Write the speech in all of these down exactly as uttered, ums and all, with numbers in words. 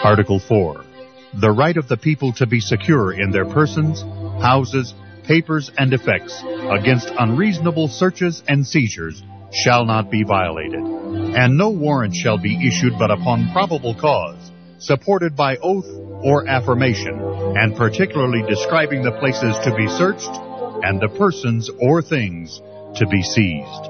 Article four. The right of the people to be secure in their persons, houses, papers, and effects against unreasonable searches and seizures shall not be violated, and no warrant shall be issued but upon probable cause, supported by oath or affirmation, and particularly describing the places to be searched and the persons or things to be seized.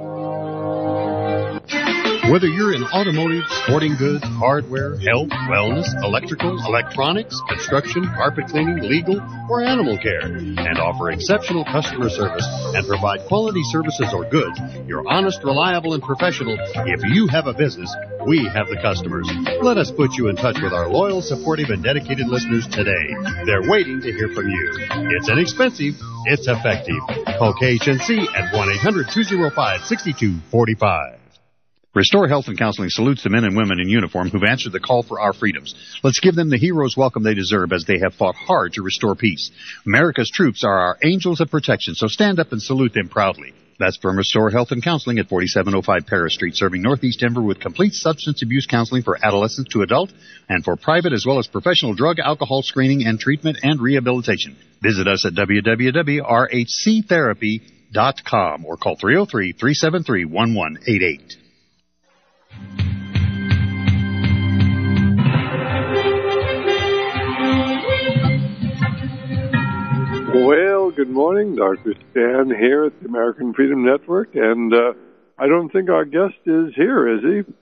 Whether you're in automotive, sporting goods, hardware, health, wellness, electrical, electronics, construction, carpet cleaning, legal, or animal care, and offer exceptional customer service and provide quality services or goods, you're honest, reliable, and professional. If you have a business, we have the customers. Let us put you in touch with our loyal, supportive, and dedicated listeners today. They're waiting to hear from you. It's inexpensive. It's effective. Call K H N C at one eight hundred two oh five six two four five. Restore Health and Counseling salutes the men and women in uniform who've answered the call for our freedoms. Let's give them the hero's welcome they deserve as they have fought hard to restore peace. America's troops are our angels of protection, so stand up and salute them proudly. That's from Restore Health and Counseling at forty-seven oh five Paris Street, serving Northeast Denver with complete substance abuse counseling for adolescents to adult and for private as well as professional drug, alcohol screening and treatment and rehabilitation. Visit us at w w w dot r h c therapy dot com or call three oh three, three seven three, one one eight eight. Well, good morning. Doctor Stan here at the American Freedom Network, and uh, I don't think our guest is here, is he?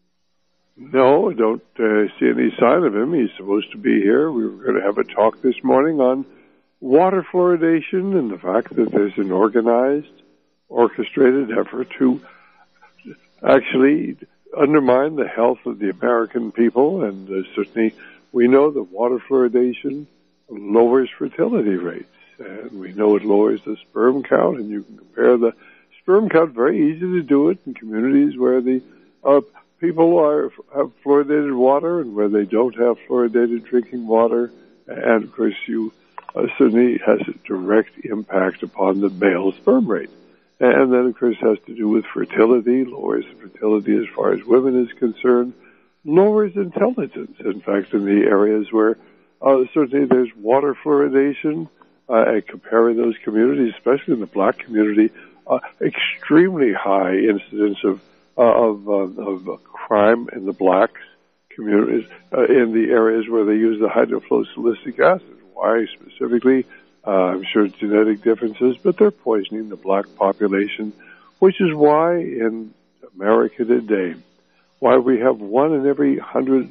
No, I don't uh, see any sign of him. He's supposed to be here. We were going to have a talk this morning on water fluoridation and the fact that there's an organized, orchestrated effort to actually undermine the health of the American people, and uh, certainly we know that water fluoridation lowers fertility rates. And we know it lowers the sperm count, and you can compare the sperm count. Very easy to do it in communities where the uh, people are have fluoridated water and where they don't have fluoridated drinking water. And, of course, you uh, certainly has a direct impact upon the male sperm rate. And then, of course, has to do with fertility, lowers fertility as far as women is concerned, lowers intelligence. In fact, in the areas where uh, certainly there's water fluoridation, Uh, and comparing those communities, especially in the black community, uh, extremely high incidence of uh, of, uh, of uh, crime in the blacks communities uh, in the areas where they use the hydrofluosilicic acid. Why specifically? Uh, I'm sure it's genetic differences, but they're poisoning the black population, which is why in America today, why we have one in every hundred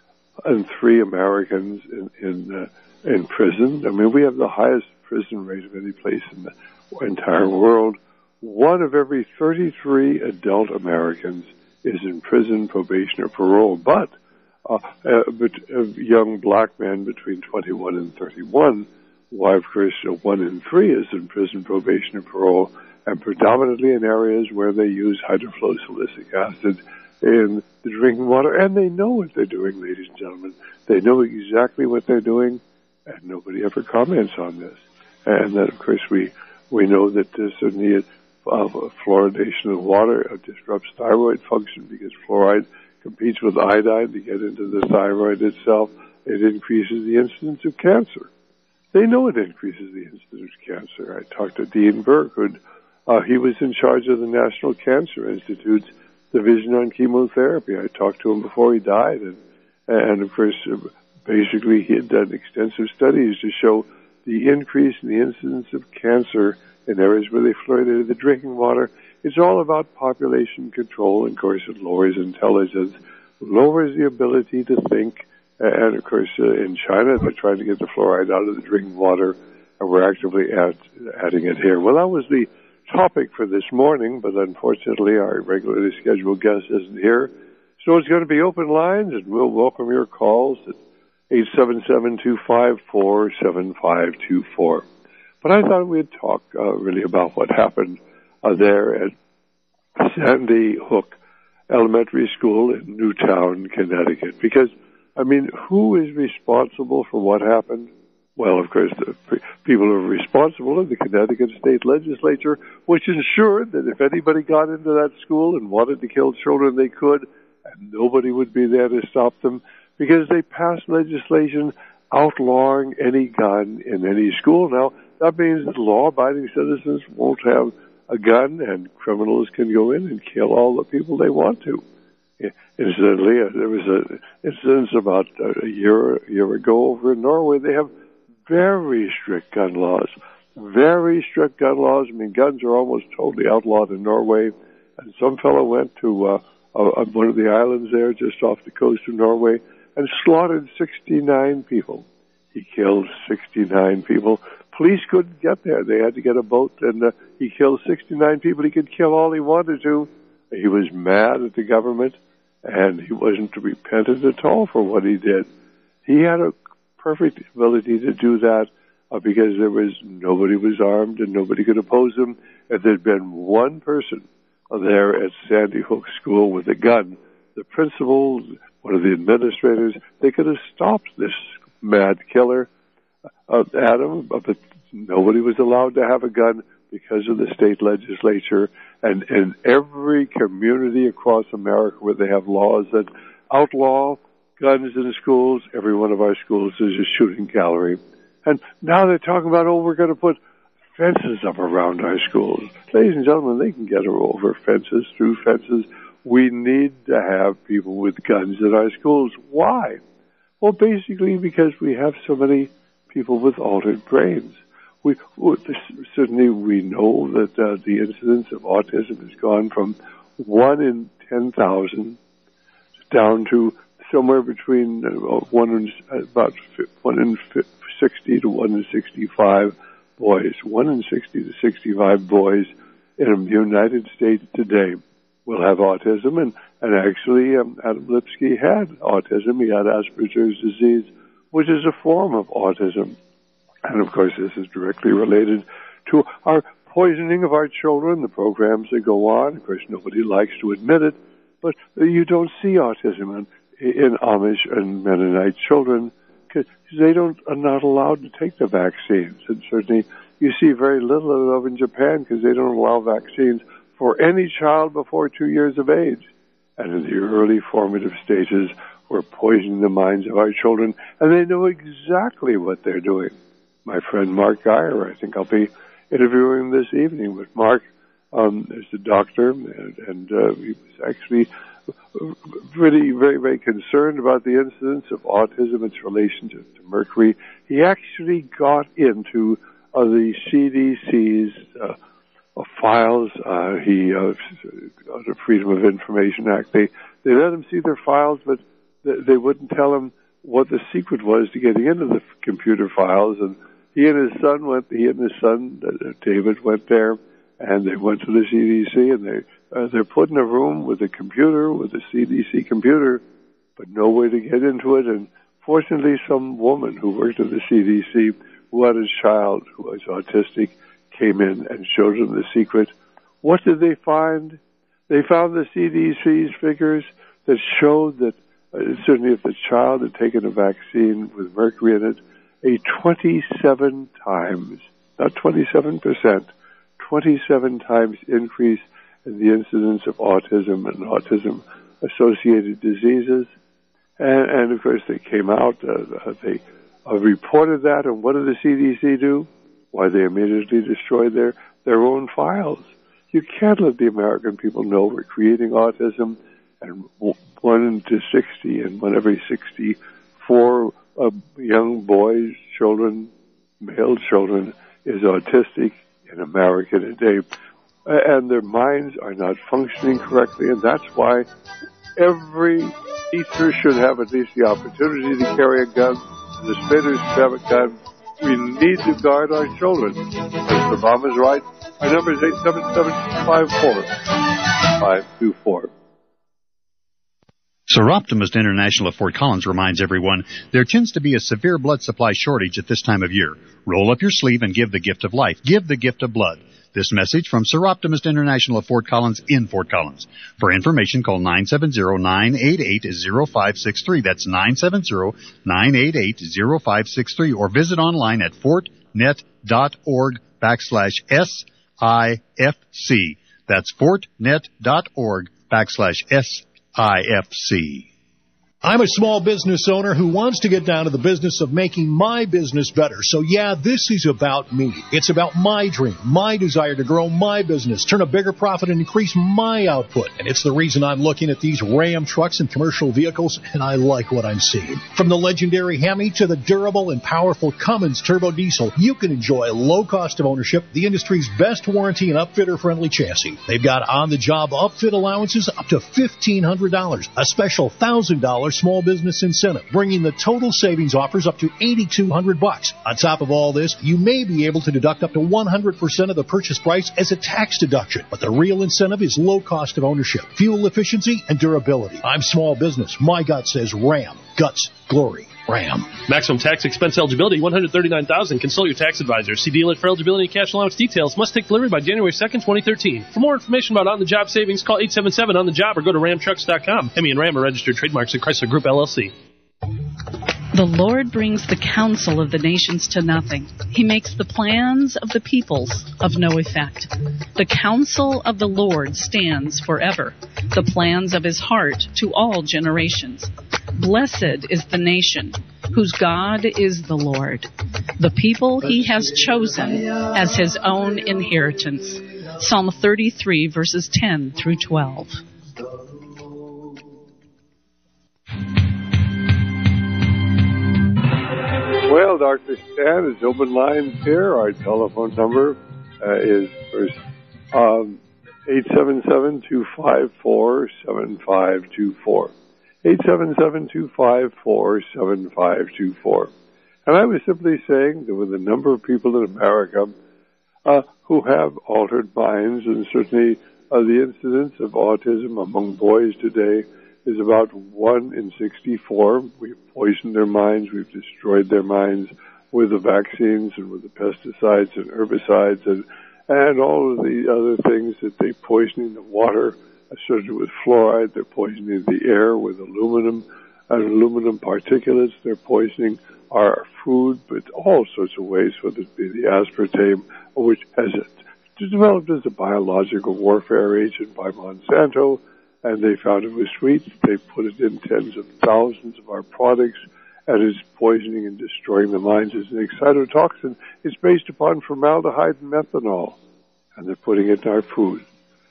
and three Americans in, in uh, in prison. I mean, we have the highest prison rate of any place in the entire world. One of every thirty-three adult Americans is in prison, probation, or parole. But, uh, uh, but uh, young black men between twenty-one and thirty-one, why, of course, uh, one in three is in prison, probation, or parole, and predominantly in areas where they use hydrofluosilicic acid in the drinking water. And they know what they're doing, ladies and gentlemen. They know exactly what they're doing. And nobody ever comments on this. And then, of course, we we know that there's a need of fluoridation of water disrupts thyroid function because fluoride competes with iodine to get into the thyroid itself. It increases the incidence of cancer. They know it increases the incidence of cancer. I talked to Dean Burke, who uh, he was in charge of the National Cancer Institute's Division on Chemotherapy. I talked to him before he died, and and of course. Uh, Basically, he had done extensive studies to show the increase in the incidence of cancer in areas where they fluoridated the drinking water. It's all about population control, and, of course, it lowers intelligence, lowers the ability to think, and, of course, uh, in China, they're trying to get the fluoride out of the drinking water, and we're actively add, adding it here. Well, that was the topic for this morning, but unfortunately, our regularly scheduled guest isn't here. So it's going to be open lines, and we'll welcome your calls at eight seven seven, two five four, seven five two four. But I thought we'd talk uh, really about what happened uh, there at Sandy Hook Elementary School in Newtown, Connecticut. Because, I mean, who is responsible for what happened? Well, of course, the people who are responsible are the Connecticut State Legislature, which ensured that if anybody got into that school and wanted to kill children, they could, and nobody would be there to stop them. because they passed legislation outlawing any gun in any school. Now, that means that law-abiding citizens won't have a gun, and criminals can go in and kill all the people they want to. Incidentally, uh, there was an incident about a year, a year ago over in Norway. They have very strict gun laws. Very strict gun laws. I mean, guns are almost totally outlawed in Norway. And some fellow went to uh, uh, one of the islands there just off the coast of Norway and slaughtered sixty-nine people. He killed sixty-nine people. Police couldn't get there. They had to get a boat, and uh, he killed sixty-nine people. He could kill all he wanted to. He was mad at the government, and he wasn't repentant at all for what he did. He had a perfect ability to do that uh, because there was nobody was armed and nobody could oppose him. If there'd been one person there at Sandy Hook School with a gun, the principal, one of the administrators, they could have stopped this mad killer, uh, Adam, but nobody was allowed to have a gun because of the state legislature. And in every community across America where they have laws that outlaw guns in schools, every one of our schools is a shooting gallery. And now they're talking about, oh, we're going to put fences up around our schools. Ladies and gentlemen, they can get over fences, through fences. We need to have people with guns in our schools. Why? Well, basically because we have so many people with altered brains. We, certainly we know that uh, the incidence of autism has gone from one in ten thousand down to somewhere between uh, one in, about one in sixty to one in sixty-five boys. One in sixty to sixty-five boys in the United States today will have autism, and, and actually um, Adam Lipsky had autism. He had Asperger's disease, which is a form of autism. And, of course, this is directly related to our poisoning of our children, the programs that go on. Of course, nobody likes to admit it, but you don't see autism in, in Amish and Mennonite children because they don't are not allowed to take the vaccines. And certainly you see very little of it in Japan because they don't allow vaccines for any child before two years of age. And in the early formative stages, we're poisoning the minds of our children, and they know exactly what they're doing. My friend Mark Geyer, I think I'll be interviewing him this evening. But Mark um, is a doctor, and, and uh, he was actually really very, very concerned about the incidence of autism, its relation to, to mercury. He actually got into uh, the C D C's uh, uh, files. Uh, he, uh, under Freedom of Information Act, they, they let him see their files, but they, they wouldn't tell him what the secret was to getting into the computer files. And he and his son went, he and his son, uh, David, went there, and they went to the C D C, and they, uh, they're put in a room with a computer, with a C D C computer, but no way to get into it. And fortunately, some woman who worked at the C D C, who had a child who was autistic, came in and showed them the secret. What did they find? They found the C D C's figures that showed that, uh, certainly if the child had taken a vaccine with mercury in it, a twenty-seven times, not twenty-seven percent, twenty-seven times increase in the incidence of autism and autism-associated diseases. And, and, of course, they came out, uh, they uh, reported that, and what did the C D C do? Why, they immediately destroyed their, their own files. You can't let the American people know we're creating autism, and one into sixty, and one every sixty-four uh, young boys, children, male children, is autistic in America today. And their minds are not functioning correctly, and that's why every teacher should have at least the opportunity to carry a gun. The spitters should have a gun. We need to guard our children. Mister Obama's right. Our number is eight seven seven, five four, five two four. Seroptimist International of Fort Collins reminds everyone there tends to be a severe blood supply shortage at this time of year. Roll up your sleeve and give the gift of life. Give the gift of blood. This message from Seroptimist International of Fort Collins in Fort Collins. For information, call nine seven zero, nine eight eight, zero five six three. That's nine seven zero, nine eight eight, zero five six three. Or visit online at fortnet.org backslash S I F C. That's fortnet.org backslash S I F C. I'm a small business owner who wants to get down to the business of making my business better. So yeah, this is about me. It's about my dream, my desire to grow my business, turn a bigger profit, and increase my output. And it's the reason I'm looking at these Ram trucks and commercial vehicles, and I like what I'm seeing. From the legendary Hemi to the durable and powerful Cummins turbo diesel, you can enjoy low cost of ownership, the industry's best warranty, and upfitter-friendly chassis. They've got on-the-job upfit allowances up to fifteen hundred dollars, a special one thousand dollars small business incentive, bringing the total savings offers up to eighty-two hundred bucks. On top of all this, you may be able to deduct up to one hundred percent of the purchase price as a tax deduction. But the real incentive is low cost of ownership, fuel efficiency, and durability. I'm small business. My gut says Ram. Guts, glory, Ram. Maximum tax expense eligibility, one hundred thirty-nine thousand dollars. Consult your tax advisor. See dealer for eligibility and cash allowance details. Must take delivery by January second, twenty thirteen. For more information about on-the-job savings, call eight seven seven on the job or go to ram trucks dot com. Hemi and Ram are registered trademarks of Chrysler Group, L L C. The Lord brings the counsel of the nations to nothing. He makes the plans of the peoples of no effect. The counsel of the Lord stands forever, the plans of his heart to all generations. Blessed is the nation whose God is the Lord, the people he has chosen as his own inheritance. Psalm thirty-three, verses ten through twelve. Well, Doctor Stan, it's open lines here. Our telephone number uh, is first, um, eight seven seven, two five four, seven five two four. eight seven seven, two five four, seven five two four. And I was simply saying that with a number of people in America uh, who have altered minds, and certainly uh, the incidence of autism among boys today is about one in sixty-four. We've poisoned their minds. We've destroyed their minds with the vaccines and with the pesticides and herbicides and, and all of the other things that they're poisoning the water, associated with fluoride. They're poisoning the air with aluminum and aluminum particulates. They're poisoning our food, but all sorts of ways, whether it be the aspartame, which has developed as a biological warfare agent by Monsanto, and they found it was sweet. They put it in tens of thousands of our products, and it's poisoning and destroying the minds as an excitotoxin. It's based upon formaldehyde and methanol, and they're putting it in our food,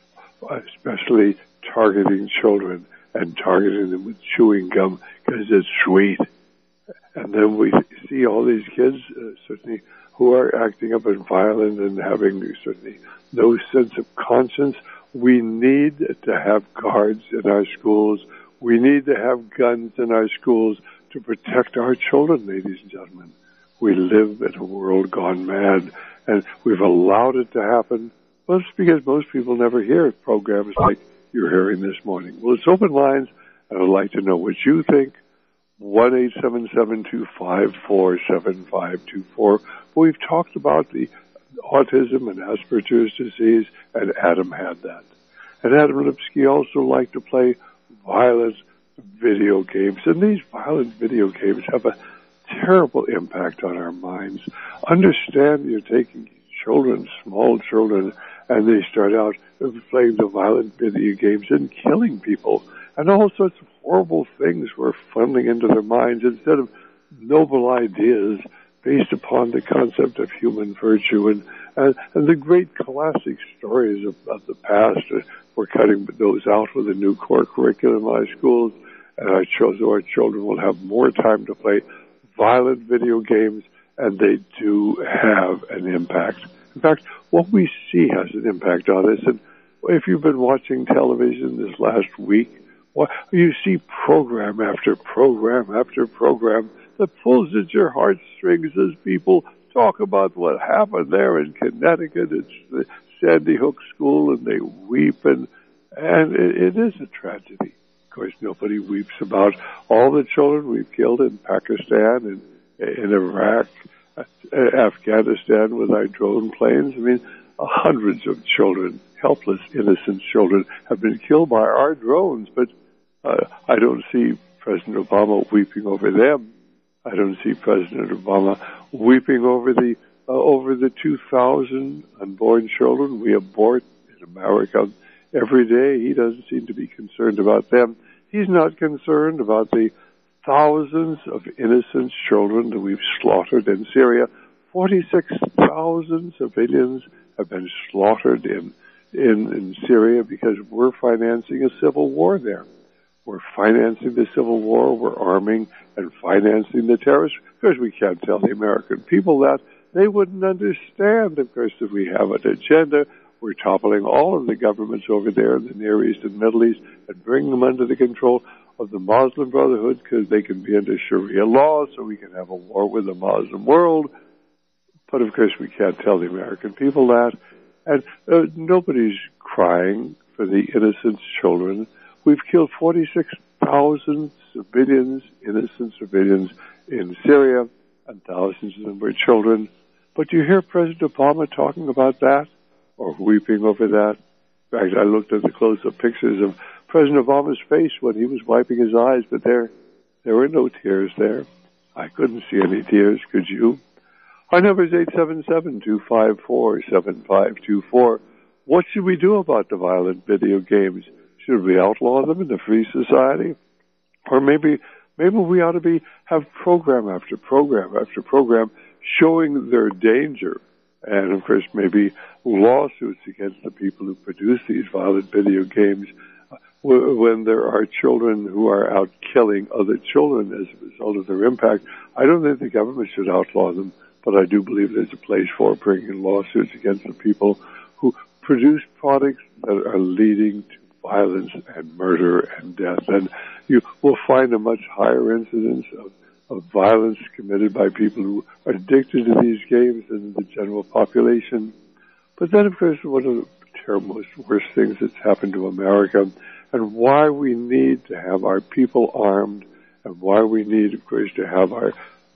especially targeting children and targeting them with chewing gum because it's sweet. And then we see all these kids, uh, certainly, who are acting up and violent and having certainly no sense of conscience. We need to have guards in our schools. We need to have guns in our schools to protect our children, ladies and gentlemen. We live in a world gone mad, and we've allowed it to happen. Well, it's because most people never hear programs like you're hearing this morning. Well, it's open lines, and I'd like to know what you think. one eight seven seven, two five four, seven five two four. We've talked about the autism and Asperger's disease, and Adam had that. And Adam Lipsky also liked to play violent video games, and these violent video games have a terrible impact on our minds. Understand you're taking children, small children, and they start out playing the violent video games and killing people, and all sorts of horrible things were funneling into their minds instead of noble ideas based upon the concept of human virtue and, and, and the great classic stories of, of the past. Uh, we're cutting those out with a new core curriculum in our schools, and our, ch- so our children will have more time to play violent video games, and they do have an impact. In fact, what we see has an impact on us. And if you've been watching television this last week, well, you see program after program after program that pulls at your heartstrings as people talk about what happened there in Connecticut. It's the Sandy Hook School, and they weep, and and it, it is a tragedy. Of course, nobody weeps about all the children we've killed in Pakistan and in Iraq, Afghanistan with our drone planes. I mean, hundreds of children, helpless, innocent children, have been killed by our drones, but uh, I don't see President Obama weeping over them. I don't see President Obama weeping over the uh, over the two thousand unborn children we abort in America every day. He doesn't seem to be concerned about them. He's not concerned about the thousands of innocent children that we've slaughtered in Syria. forty-six thousand civilians have been slaughtered in, in, in Syria because we're financing a civil war there. We're financing the civil war. We're arming and financing the terrorists because we can't tell the American people that. They wouldn't understand, of course, if we have an agenda. We're toppling all of the governments over there in the Near East and Middle East and bringing them under the control of the Muslim Brotherhood because they can be under Sharia law, so we can have a war with the Muslim world. But, of course, we can't tell the American people that. And uh, nobody's crying for the innocent children. We've killed forty-six thousand civilians, innocent civilians in Syria, and thousands of them were children. But you hear President Obama talking about that or weeping over that? In fact, I looked at the close-up pictures of President Obama's face when he was wiping his eyes, but there, there were no tears there. I couldn't see any tears, could you? Our number is eight seven seven, two five four, seven five two four. What should we do about the violent video games? Should we outlaw them in a free society? Or maybe maybe we ought to be have program after program after program showing their danger. And, of course, maybe lawsuits against the people who produce these violent video games when there are children who are out killing other children as a result of their impact. I don't think the government should outlaw them, but I do believe there's a place for bringing lawsuits against the people who produce products that are leading to violence and murder and death. And you will find a much higher incidence of, of violence committed by people who are addicted to these games than the general population. But then, of course, one of the terrible, most worst things that's happened to America and why we need to have our people armed and why we need, of course, to have our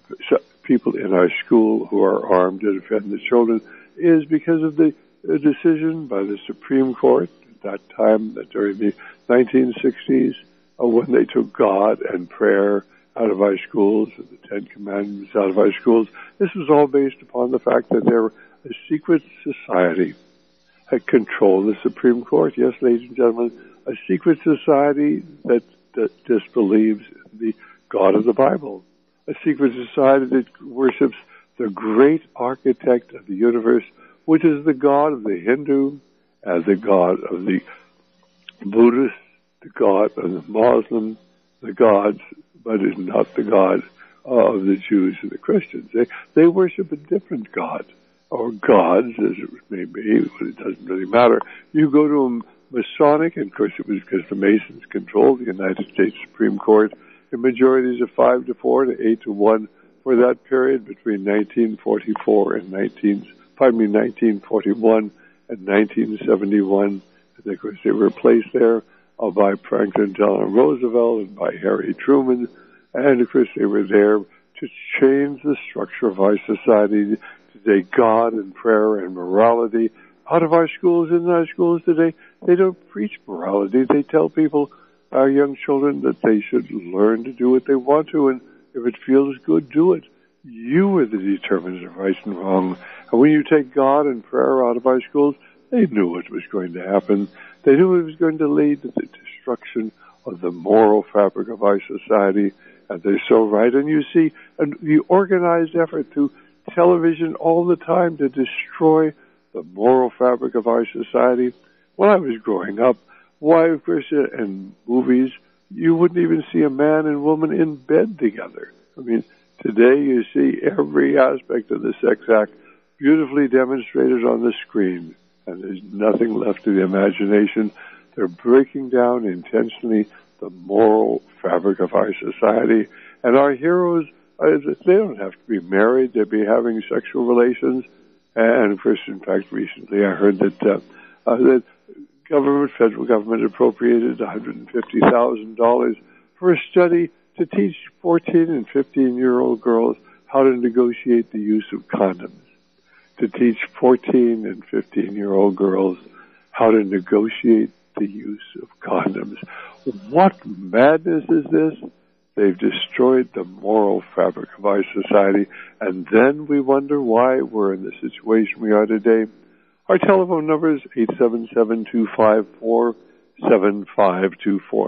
people in our school who are armed to defend the children is because of the decision by the Supreme Court at that time, during the nineteen sixties, uh, when they took God and prayer out of our schools, and the Ten Commandments out of our schools. This was all based upon the fact that there were a secret society that controlled the Supreme Court. Yes, ladies and gentlemen, a secret society that, that disbelieves in the God of the Bible. A secret society that worships the great architect of the universe, which is the God of the Hindu, and the God of the Buddhist, the God of the Muslim, the gods, but is not the God of the Jews and the Christians. They, they worship a different God, or gods, as it may be, but it doesn't really matter. You go to a Masonic, and of course it was because the Masons controlled the United States Supreme Court, in majorities of five to four to eight to one for that period between nineteen forty-four and nineteen, pardon me, nineteen forty-one and nineteen seventy-one. And of course, they were replaced there uh, by Franklin Delano Roosevelt and by Harry Truman. And of course, they were there to change the structure of our society, to take God and prayer and morality out of our schools. In our schools today, they don't preach morality. They tell people, our young children, that they should learn to do what they want to, and if it feels good, do it. You are the determinants of right and wrong. And when you take God and prayer out of our schools, they knew it was going to happen. They knew it was going to lead to the destruction of the moral fabric of our society, and they're so right. And you see and the organized effort through television all the time to destroy the moral fabric of our society. When I was growing up, why, of course, in movies, you wouldn't even see a man and woman in bed together. I mean, today you see every aspect of the sex act beautifully demonstrated on the screen, and there's nothing left to the imagination. They're breaking down intentionally the moral fabric of our society, and our heroes, uh, they don't have to be married. They'd be having sexual relations. And, of course, in fact, recently I heard that, uh, uh, that government, federal government appropriated one hundred fifty thousand dollars for a study to teach fourteen and fifteen-year-old girls how to negotiate the use of condoms. To teach fourteen and fifteen-year-old girls how to negotiate the use of condoms. What madness is this? They've destroyed the moral fabric of our society, and then we wonder why we're in the situation we are today. Our telephone number is eight seven seven, two five four, seven five two four.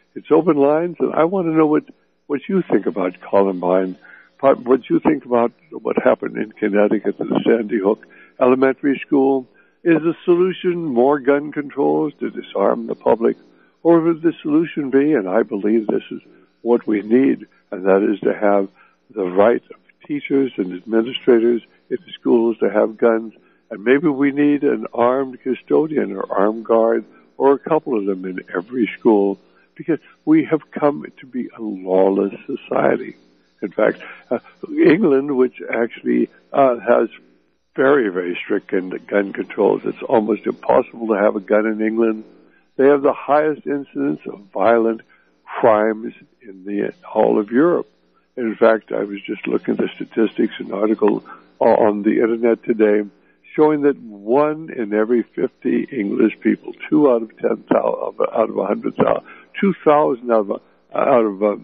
It's open lines, and I want to know what, what you think about Columbine, what you think about what happened in Connecticut at the Sandy Hook Elementary School. Is the solution more gun controls to disarm the public? Or would the solution be, and I believe this is what we need, and that is to have the right of teachers and administrators in the schools to have guns, and maybe we need an armed custodian or armed guard or a couple of them in every school, because we have come to be a lawless society. In fact, uh, England, which actually uh, has very, very strict gun, gun controls, it's almost impossible to have a gun in England. They have the highest incidence of violent crimes in the whole of Europe. In fact, I was just looking at the statistics, an article on the internet today, showing that one in every fifty English people, two out of ten thousand, out of a hundred thousand, two thousand out of a, out of a,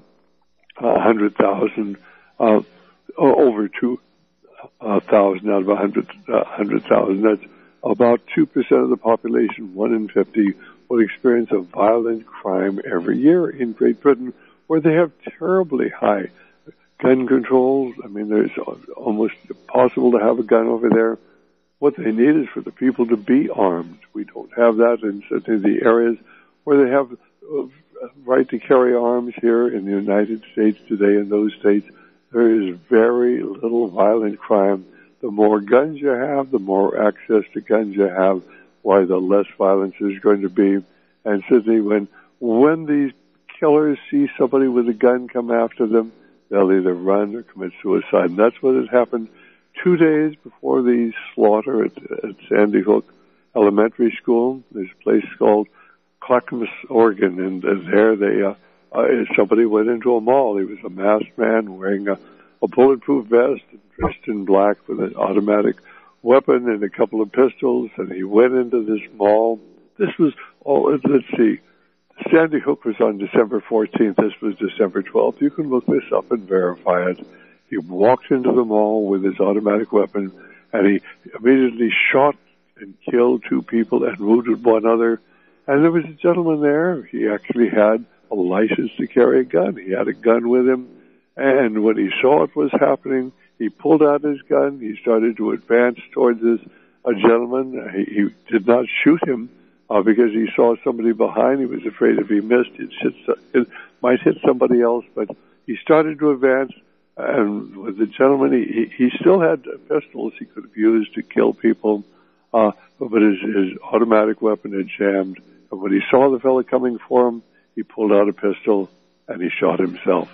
a hundred thousand, uh, over two uh, thousand out of a hundred uh, hundred thousand. That's about two percent of the population. One in fifty will experience a violent crime every year in Great Britain, where they have terribly high gun controls. I mean, it's almost impossible to have a gun over there. What they need is for the people to be armed. We don't have that in certainly the areas where they have a right to carry arms here in the United States today. In those states, there is very little violent crime. The more guns you have, the more access to guns you have, why the less violence is going to be. And certainly when, when these killers see somebody with a gun come after them, they'll either run or commit suicide. And that's what had happened two days before the slaughter at, at Sandy Hook Elementary School. There's a place called Clackamas, Oregon, and, and there they, uh, uh, somebody went into a mall. He was a masked man wearing a, a bulletproof vest and dressed in black with an automatic weapon and a couple of pistols, and he went into this mall. This was, oh, let's see, Sandy Hook was on December fourteenth. This was December twelfth. You can look this up and verify it. He walked into the mall with his automatic weapon, and he immediately shot and killed two people and wounded one other. And there was a gentleman there. He actually had a license to carry a gun. He had a gun with him. And when he saw what was happening, he pulled out his gun. He started to advance towards this a gentleman. He, he did not shoot him uh, because he saw somebody behind. He was afraid if he missed, it, hit, it might hit somebody else. But he started to advance. And with the gentleman, he, he still had pistols he could have used to kill people, uh, but his, his automatic weapon had jammed. And when he saw the fellow coming for him, he pulled out a pistol and he shot himself.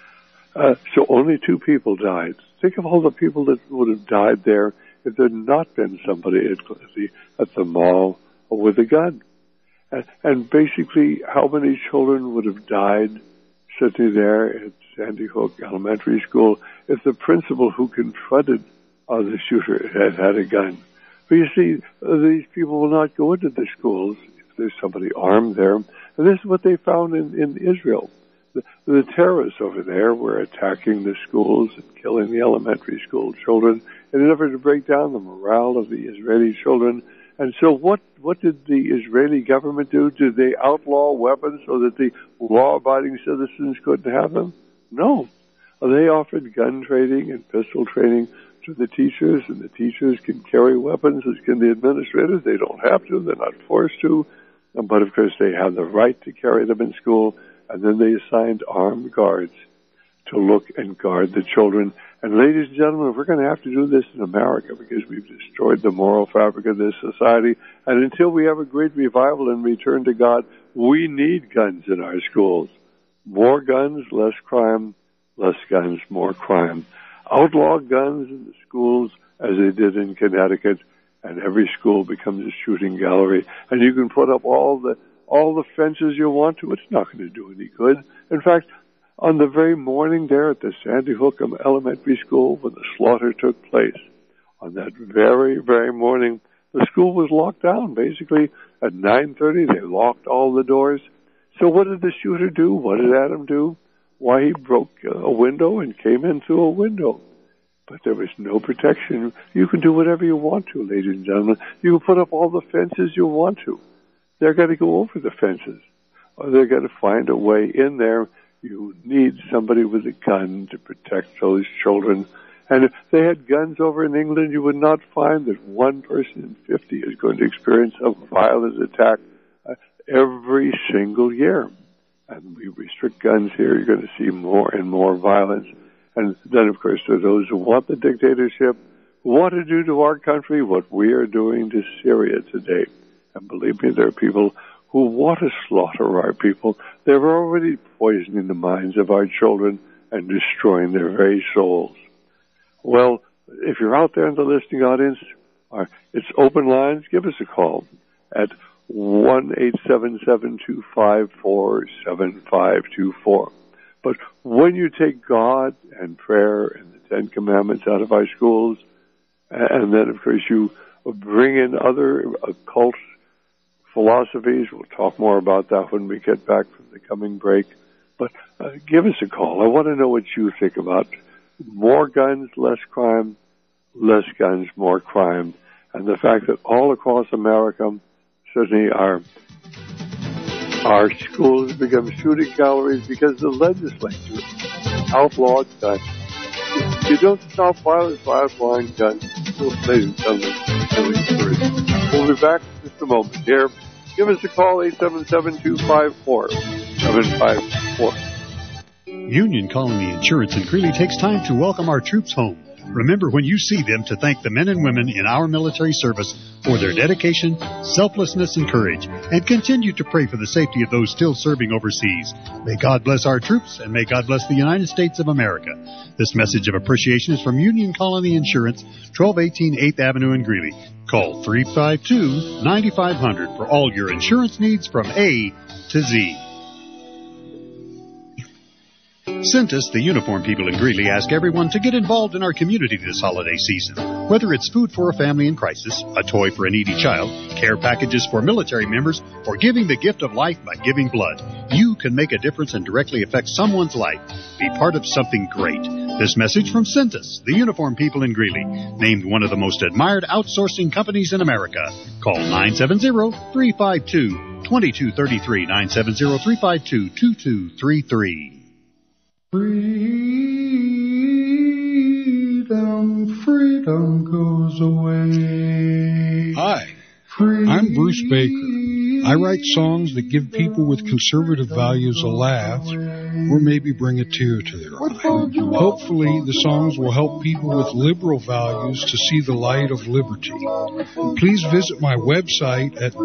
Uh, so only two people died. Think of all the people that would have died there if there had not been somebody at the, at the mall with a gun. And, and basically, how many children would have died sitting there at Sandy Hook Elementary School if the principal who confronted uh, the shooter had had a gun? But you see, uh, these people will not go into the schools if there's somebody armed there. And this is what they found in, in Israel. The, the terrorists over there were attacking the schools and killing the elementary school children in an effort to break down the morale of the Israeli children. And so what, what did the Israeli government do? Did they outlaw weapons so that the law-abiding citizens couldn't have them? No. They offered gun training and pistol training to the teachers, and the teachers can carry weapons, as can the administrators. They don't have to. They're not forced to. But, of course, they have the right to carry them in school. And then they assigned armed guards to look and guard the children. And ladies and gentlemen, we're going to have to do this in America because we've destroyed the moral fabric of this society. And until we have a great revival and return to God, we need guns in our schools. More guns, less crime. Less guns, more crime. Outlaw guns in the schools as they did in Connecticut, and every school becomes a shooting gallery. And you can put up all the all the fences you want to. It's not going to do any good. In fact, on the very morning there at the Sandy Hook Elementary School when the slaughter took place, on that very, very morning, the school was locked down. Basically, at nine thirty, they locked all the doors. So what did the shooter do? What did Adam do? Why, he broke a window and came in through a window. But there was no protection. You can do whatever you want to, ladies and gentlemen. You can put up all the fences you want to. They're going to go over the fences. or they're going to find a way in there. You need somebody with a gun to protect those children. And if they had guns over in England, you would not find that one person in fifty is going to experience a violent attack uh, every single year. And we restrict guns here, you're going to see more and more violence. And then, of course, there are those who want the dictatorship, who want to do to our country what we are doing to Syria today. And believe me, there are people who want to slaughter our people. They're already poisoning the minds of our children and destroying their very souls. Well, if you're out there in the listening audience, uh, it's open lines. Give us a call at one eight seven seven, two five four, seven five two four. But when you take God and prayer and the Ten Commandments out of our schools, and then, of course, you bring in other occult philosophies, we'll talk more about that when we get back from the coming break. But uh, give us a call. I want to know what you think about more guns, less crime, less guns, more crime, and the fact that all across America, certainly our our schools become shooting galleries because the legislature outlawed guns. You don't stop violence by outlawing guns. Ladies and gentlemen, we'll be back in just a moment here. Give us a call, eight seven seven, two five four, seven five four. Union Colony Insurance in Greeley takes time to welcome our troops home. Remember when you see them to thank the men and women in our military service for their dedication, selflessness, and courage, and continue to pray for the safety of those still serving overseas. May God bless our troops, and may God bless the United States of America. This message of appreciation is from Union Colony Insurance, twelve eighteen eighth Avenue in Greeley. Call three five two, nine five zero zero for all your insurance needs from A to Z. Centus, the uniform people in Greeley, ask everyone to get involved in our community this holiday season. Whether it's food for a family in crisis, a toy for a needy child, care packages for military members, or giving the gift of life by giving blood, you can make a difference and directly affect someone's life. Be part of something great. This message from Centus, the uniform people in Greeley, named one of the most admired outsourcing companies in America. Call nine seven zero, three five two, two two three three, nine seven zero, three five two, two two three three. Freedom, freedom goes away. Hi, I'm Bruce Baker. I write songs that give people with conservative values a laugh or maybe bring a tear to their eye. Hopefully, the songs will help people with liberal values to see the light of liberty. Please visit my website at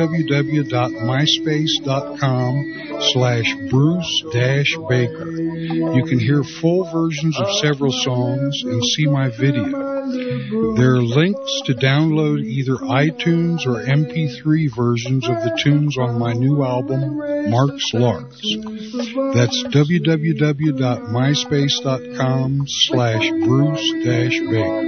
www.myspace.com slash Bruce dash Baker. You can hear full versions of several songs and see my video. There are links to download either iTunes or M P three versions of the tunes on my new album, Mark's Larks. That's www.myspace.com slash Bruce dash Baker.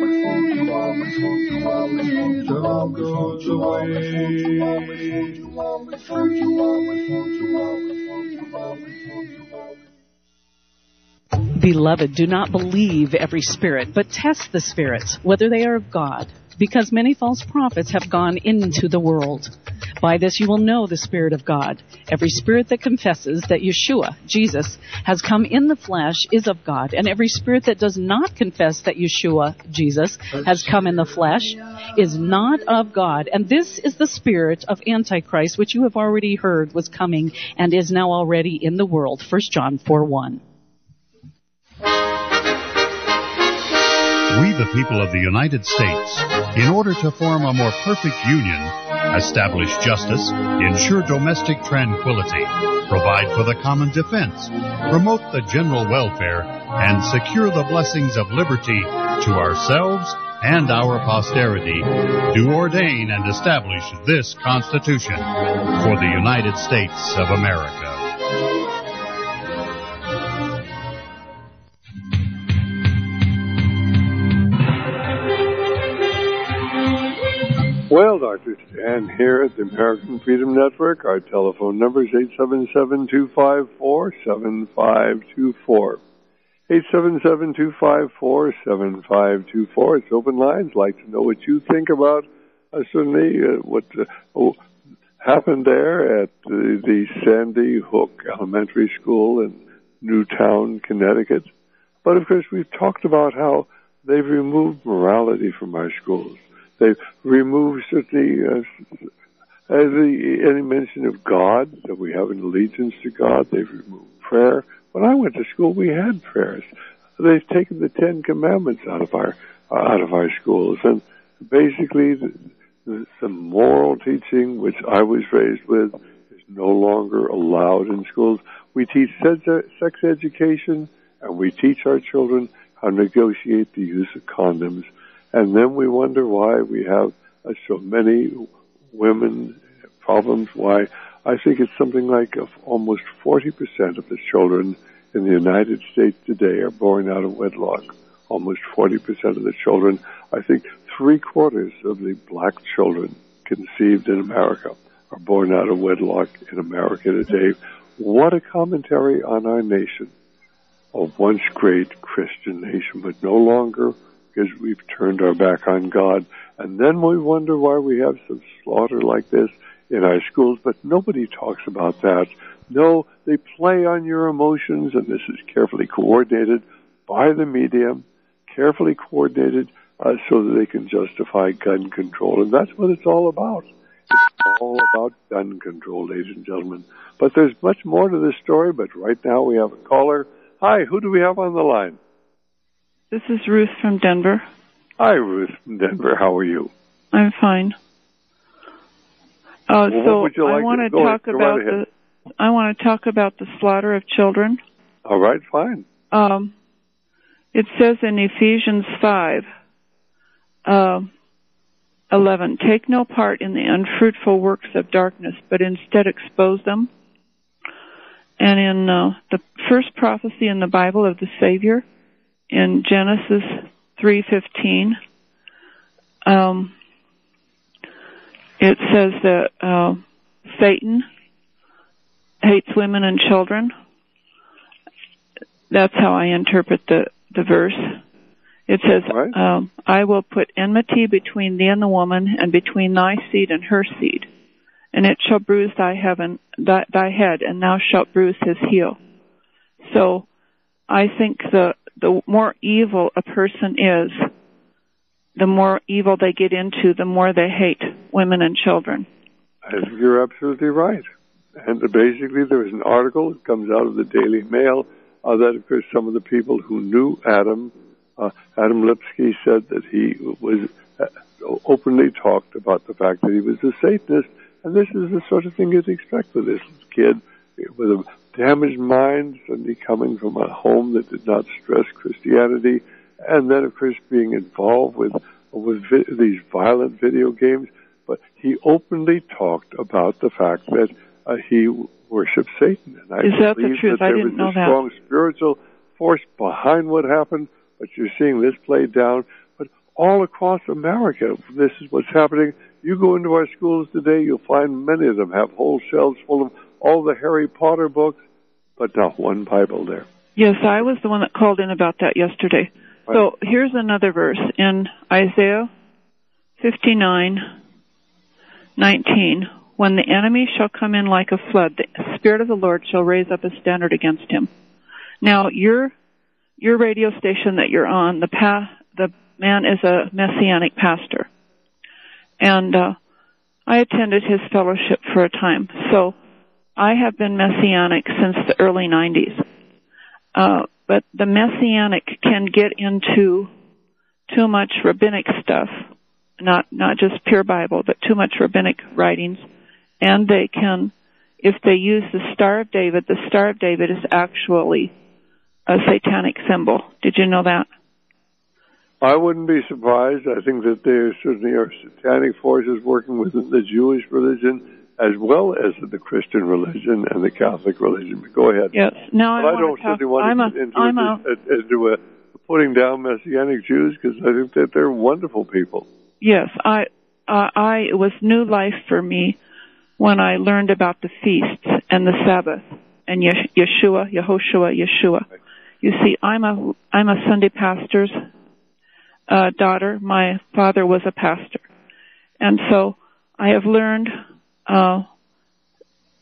Beloved, do not believe every spirit, but test the spirits, whether they are of God, because many false prophets have gone into the world. By this you will know the Spirit of God. Every spirit that confesses that Yeshua, Jesus, has come in the flesh is of God, and every spirit that does not confess that Yeshua, Jesus, has come in the flesh is not of God. And this is the spirit of Antichrist, which you have already heard was coming and is now already in the world. First John four one. We, the people of the United States, in order to form a more perfect union, establish justice, ensure domestic tranquility, provide for the common defense, promote the general welfare, and secure the blessings of liberty to ourselves and our posterity, do ordain and establish this Constitution for the United States of America. Well, Doctor Stan here at the American Freedom Network. Our telephone number is eight seven seven, two five four, seven five two four. eight seven seven, two five four, seven five two four. It's open lines. Like to know what you think about uh, certainly uh, what uh, oh, happened there at the, the Sandy Hook Elementary School in Newtown, Connecticut. But of course, we've talked about how they've removed morality from our schools. They've removed certainly uh, the, any mention of God, that we have an allegiance to God. They've removed prayer. When I went to school, we had prayers. They've taken the Ten Commandments out of our uh, out of our schools, and basically the, the, the moral teaching, which I was raised with, is no longer allowed in schools. We teach sex education, and we teach our children how to negotiate the use of condoms, and then we wonder why we have uh, so many women problems. Why? I think it's something like uh, almost forty percent of the children in the United States today are born out of wedlock. Almost forty percent of the children. I think three quarters of the black children conceived in America are born out of wedlock in America today. What a commentary on our nation, a once great Christian nation, but no longer, because we've turned our back on God. And then we wonder why we have some slaughter like this in our schools, but nobody talks about that. No, they play on your emotions, and this is carefully coordinated by the media, carefully coordinated uh, so that they can justify gun control. And that's what it's all about. It's all about gun control, ladies and gentlemen. But there's much more to this story, but right now we have a caller. Hi, who do we have on the line? This is Ruth from Denver. Hi, Ruth from Denver. How are you? I'm fine. Uh, well, so what would you like I want to to talk go about right the I want to talk about the slaughter of children. All right, fine. Um, it says in Ephesians five, uh, eleven, take no part in the unfruitful works of darkness, but instead expose them. And in uh, the first prophecy in the Bible of the Savior, in Genesis three fifteen, um, it says that uh, Satan hates women and children. That's how I interpret the, the verse. It says, right. um, I will put enmity between thee and the woman, and between thy seed and her seed. And it shall bruise thy, heaven, thy, thy head, and thou shalt bruise his heel. So I think the, the more evil a person is, the more evil they get into, the more they hate women and children. I think you're absolutely right. And basically, there is an article that comes out of the Daily Mail uh, that, of course, some of the people who knew Adam, uh, Adam Lipsky, said that he was uh, openly talked about the fact that he was a Satanist, and this is the sort of thing you'd expect with this kid with a damaged mind, suddenly coming from a home that did not stress Christianity, and then, of course, being involved with with vi- these violent video games. But he openly talked about the fact that Uh, he worshipped Satan. And I Is that the believe truth? that I there didn't was know a that. strong spiritual force behind what happened, but you're seeing this played down. But all across America, this is what's happening. You go into our schools today, you'll find many of them have whole shelves full of all the Harry Potter books, but not one Bible there. Yes, I was the one that called in about that yesterday. Right. So here's another verse in Isaiah fifty-nine nineteen. When the enemy shall come in like a flood, the Spirit of the Lord shall raise up a standard against him. Now, your your radio station that you're on, the pa- the man is a Messianic pastor, and uh, I attended his fellowship for a time. So I have been Messianic since the early nineties. Uh, but the Messianic can get into too much rabbinic stuff, not not just pure Bible, but too much rabbinic writings. And they can, if they use the Star of David, the Star of David is actually a satanic symbol. Did you know that? I wouldn't be surprised. I think that there certainly are satanic forces working within the Jewish religion as well as the Christian religion and the Catholic religion. But go ahead. Yes. Now I, but I want don't to talk, certainly want I'm to a, get into, I'm a, a, into a putting down Messianic Jews, because I think that they're wonderful people. Yes, I, uh, I, it was new life for me when I learned about the feasts and the Sabbath and Yeshua, Yehoshua, Yeshua. You see, I'm a I'm a Sunday pastor's uh, daughter. My father was a pastor, and so I have learned uh,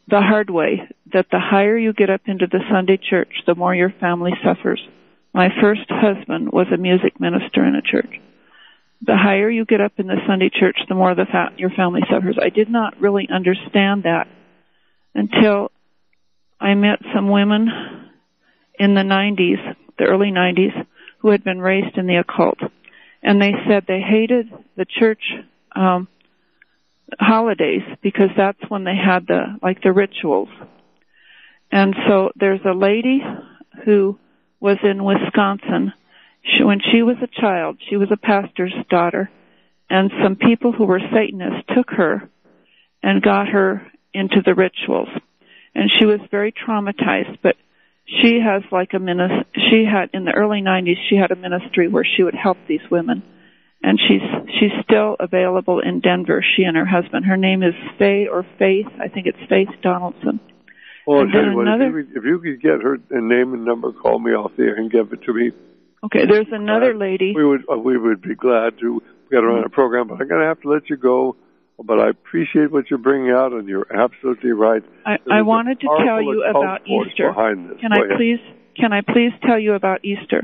the hard way that the higher you get up into the Sunday church, the more your family suffers. My first husband was a music minister in a church. The higher you get up in the Sunday church, the more the fa- your family suffers. I did not really understand that until I met some women in the nineties, the early nineties, who had been raised in the occult. And they said they hated the church um, holidays because that's when they had the, like the rituals. And so there's a lady who was in Wisconsin. She, when she was a child, she was a pastor's daughter, and some people who were Satanists took her and got her into the rituals. And she was very traumatized, but she has like a ministry, she had, in the early nineties, she had a ministry where she would help these women. And she's, she's still available in Denver, she and her husband. Her name is Faye or Faith, I think it's Faith Donaldson. Well, and then what, another, if, you, if you could get her name and number, call me off the air and give it to me. Okay, there's another uh, lady. We would, uh, we would be glad to get her on a program, but I'm going to have to let you go. But I appreciate what you're bringing out, and you're absolutely right. I, I wanted to tell you about Easter. Can Go I ahead. please? Can I please tell you about Easter?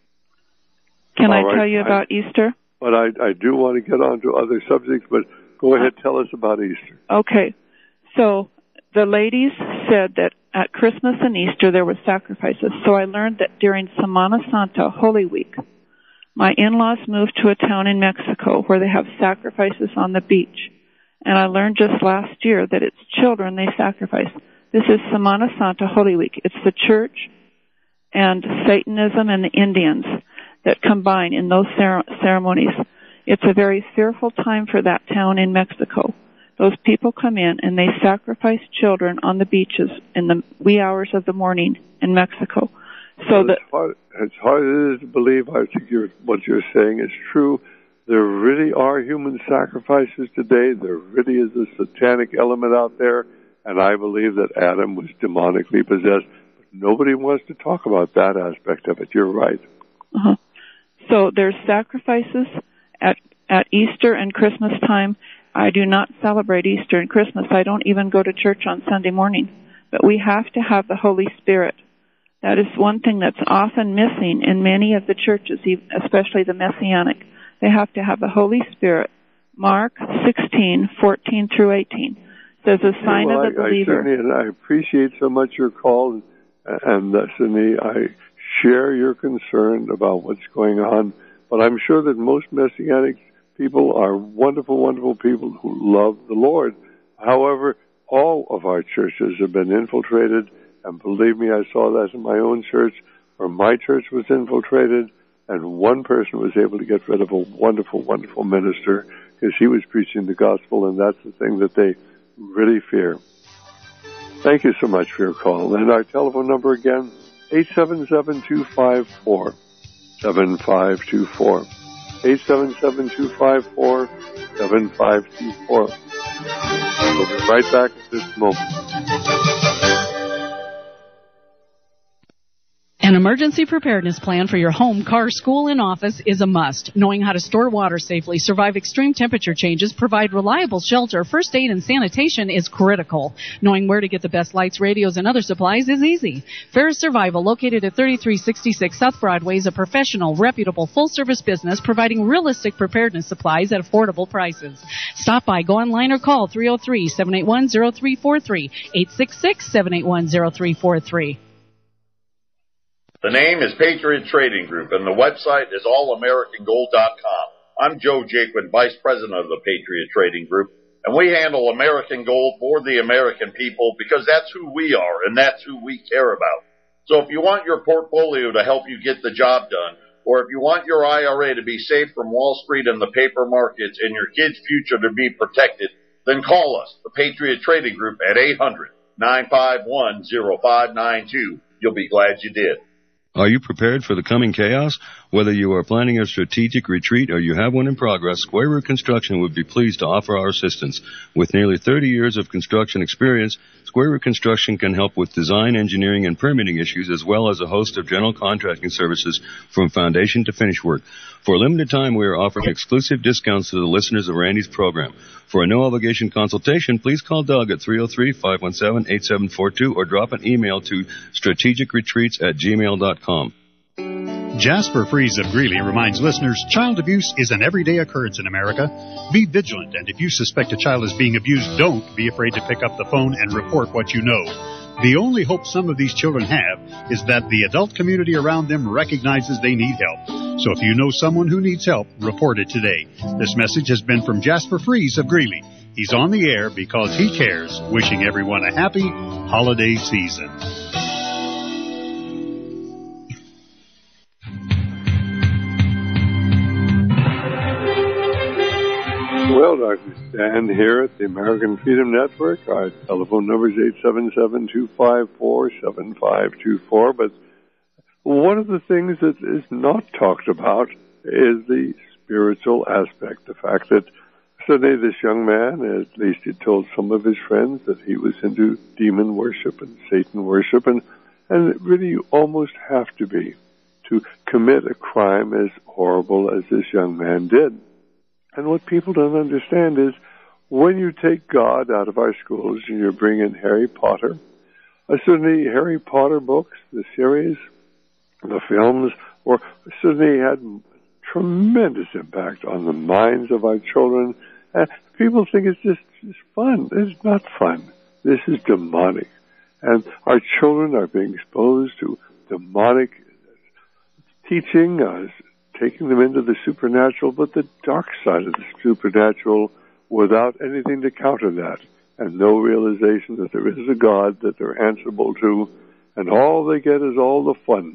Can All I right, tell you I, about Easter? But I, I do want to get on to other subjects. But go ahead, tell us about Easter. Okay, so the ladies said that at Christmas and Easter there were sacrifices. So I learned that during Semana Santa, Holy Week, my in-laws moved to a town in Mexico where they have sacrifices on the beach. And I learned just last year that it's children they sacrifice. This is Semana Santa, Holy Week. It's the church and Satanism and the Indians that combine in those cer- ceremonies. It's a very fearful time for that town in Mexico. Those people come in and they sacrifice children on the beaches in the wee hours of the morning in Mexico. So well, that as hard, as hard as it is to believe, I think you're, what you're saying is true. There really are human sacrifices today. There really is a satanic element out there, and I believe that Adam was demonically possessed. But nobody wants to talk about that aspect of it. You're right. Uh-huh. So there's sacrifices at at Easter and Christmas time. I do not celebrate Easter and Christmas. I don't even go to church on Sunday morning. But we have to have the Holy Spirit. That is one thing that's often missing in many of the churches, especially the Messianic. They have to have the Holy Spirit. Mark sixteen, fourteen through eighteen says a sign well, of the I, believer. I, certainly, and I appreciate so much your call, and uh, Cindy, I share your concern about what's going on. But I'm sure that most Messianic people are wonderful, wonderful people who love the Lord. However, all of our churches have been infiltrated, and believe me, I saw that in my own church, where my church was infiltrated. And one person was able to get rid of a wonderful, wonderful minister because he was preaching the gospel, and that's the thing that they really fear. Thank you so much for your call. And our telephone number again, eight seven seven, two five four, seven five two four. eight seven seven, two five four, seven five two four. We'll be right back at this moment. An emergency preparedness plan for your home, car, school, and office is a must. Knowing how to store water safely, survive extreme temperature changes, provide reliable shelter, first aid, and sanitation is critical. Knowing where to get the best lights, radios, and other supplies is easy. Ferris Survival, located at thirty-three sixty-six South Broadway, is a professional, reputable, full-service business providing realistic preparedness supplies at affordable prices. Stop by, go online, or call three oh three, seven eight one, oh three four three, eight six six, seven eight one, oh three four three. The name is Patriot Trading Group, and the website is all american gold dot com. I'm Joe Jaquin, Vice President of the Patriot Trading Group, and we handle American gold for the American people because that's who we are, and that's who we care about. So if you want your portfolio to help you get the job done, or if you want your I R A to be safe from Wall Street and the paper markets and your kids' future to be protected, then call us, the Patriot Trading Group, at eight hundred, nine five one, oh five nine two. You'll be glad you did. Are you prepared for the coming chaos? Whether you are planning a strategic retreat or you have one in progress, Square Root Construction would be pleased to offer our assistance. With nearly thirty years of construction experience, Square Root Construction can help with design, engineering, and permitting issues, as well as a host of general contracting services from foundation to finish work. For a limited time, we are offering exclusive discounts to the listeners of Randy's program. For a no-obligation consultation, please call Doug at three oh three, five one seven, eight seven four two or drop an email to strategic retreats at gmail dot com. Jasper Fries of Greeley reminds listeners child abuse is an everyday occurrence in America. Be vigilant, and if you suspect a child is being abused, don't be afraid to pick up the phone and report what you know. The only hope some of these children have is that the adult community around them recognizes they need help. So if you know someone who needs help, report it today. This message has been from Jasper Fries of Greeley. He's on the air because he cares, wishing everyone a happy holiday season. Well, Doctor Stan here at the American Freedom Network. Our telephone number is eight seven seven, two five four, seven five two four. But one of the things that is not talked about is the spiritual aspect. The fact that suddenly this young man, at least he told some of his friends, that he was into demon worship and Satan worship. And, and really you almost have to be to commit a crime as horrible as this young man did. And what people don't understand is when you take God out of our schools and you bring in Harry Potter, uh, certainly Harry Potter books, the series, the films, or certainly had tremendous impact on the minds of our children. And people think it's just, just fun. It's not fun. This is demonic. And our children are being exposed to demonic teaching, uh, taking them into the supernatural, but the dark side of the supernatural without anything to counter that, and no realization that there is a God that they're answerable to, and all they get is all the fun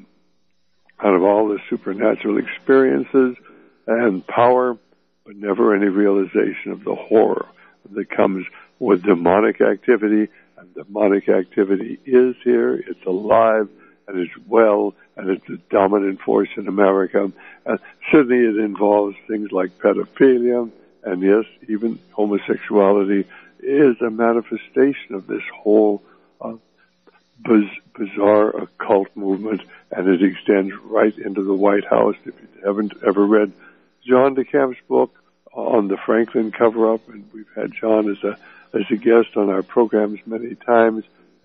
out of all the supernatural experiences and power, but never any realization of the horror that comes with demonic activity. And demonic activity is here, it's alive, and it's well, and it's a dominant force in America. And certainly it involves things like pedophilia, and yes, even homosexuality is a manifestation of this whole uh, biz- bizarre occult movement, and it extends right into the White House. If you haven't ever read John DeCamp's book on the Franklin cover-up, and we've had John as a as a guest on our programs many times,